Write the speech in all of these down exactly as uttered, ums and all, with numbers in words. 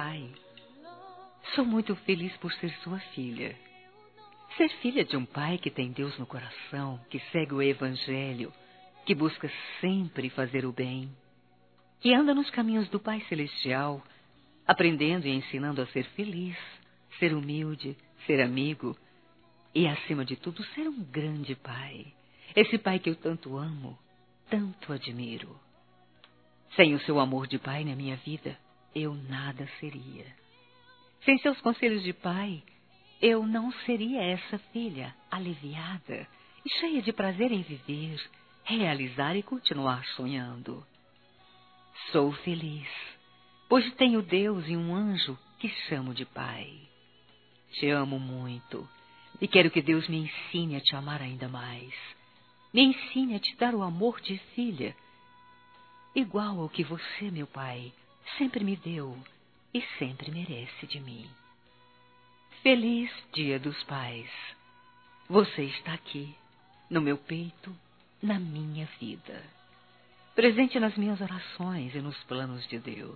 pai. Sou muito feliz por ser sua filha. Ser filha de um pai que tem Deus no coração, que segue o Evangelho, que busca sempre fazer o bem, que anda nos caminhos do Pai Celestial, aprendendo e ensinando a ser feliz, ser humilde, ser amigo e, acima de tudo, ser um grande pai. Esse pai que eu tanto amo, tanto admiro. Sem o seu amor de pai na minha vida, eu nada seria. Sem seus conselhos de pai, eu não seria essa filha aliviada e cheia de prazer em viver, realizar e continuar sonhando. Sou feliz, pois tenho Deus e um anjo que chamo de pai. Te amo muito e quero que Deus me ensine a te amar ainda mais. Me ensine a te dar o amor de filha, igual ao que você, meu pai, sempre me deu e sempre merece de mim. Feliz Dia dos Pais. Você está aqui, no meu peito, na minha vida. Presente nas minhas orações e nos planos de Deus.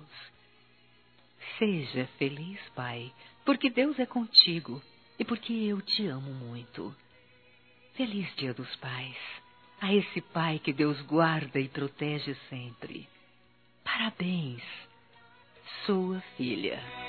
Seja feliz, pai, porque Deus é contigo e porque eu te amo muito. Feliz Dia dos Pais, a esse pai que Deus guarda e protege sempre. Parabéns, sua filha.